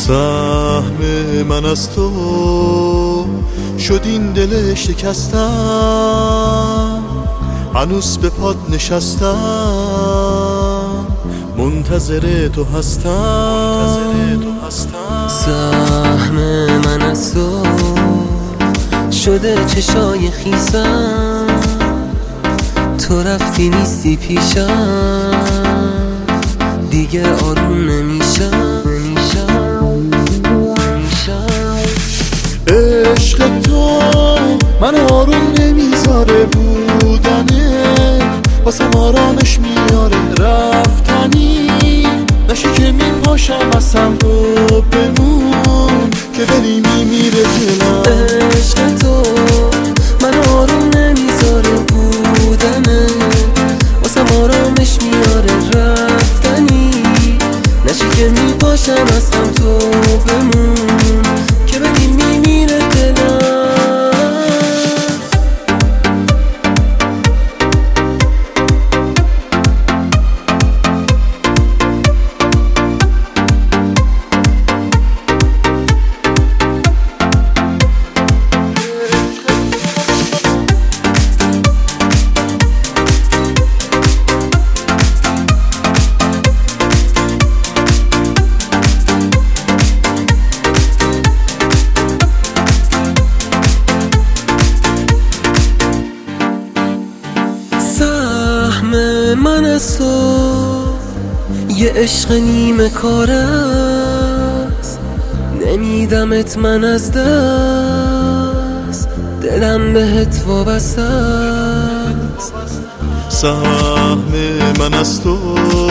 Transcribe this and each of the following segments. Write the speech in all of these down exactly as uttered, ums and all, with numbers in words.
سهم من از تو شد این دل شکستم، هنوز به پات نشستم، منتظر تو هستم. سهم من از تو شده چشای خیسم، تو رفتی نیستی پیشم، دیگه آروم نمیشم. عشق تو من آروم نمیذاره، بودنه واسم آرامش میاره، رفتنی نشی که میپاشم از هم رو بمون که بری میمیره دلم. عشق تو من آروم نمیذاره، بودنه واسم آرامش میاره، رفتنی نشی که میپاشم از هم تو بمون که بری میمیره دلم. من از تو یه عشق نیمه کار است، نمیدمت من از دست، دلم بهت وابسته است. سهم من از تو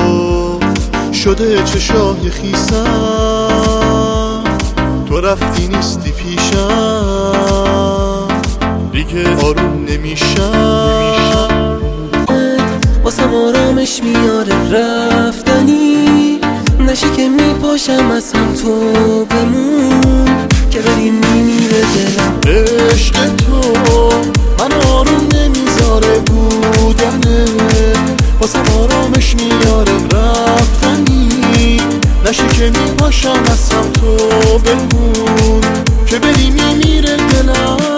شده چشای خیسم، تو رفتی نیستی پیشم، دیگه آروم نمیشم. واسم آرامش میاره، رفتنی نشی که میپاشم از هم تو بمون که بری میمیره دلم. عشق تو من آروم نمیذاره، بودنه واسم آرامش میاره، رفتنی نشی که میپاشم از هم تو بمون که بری میمیره دلم.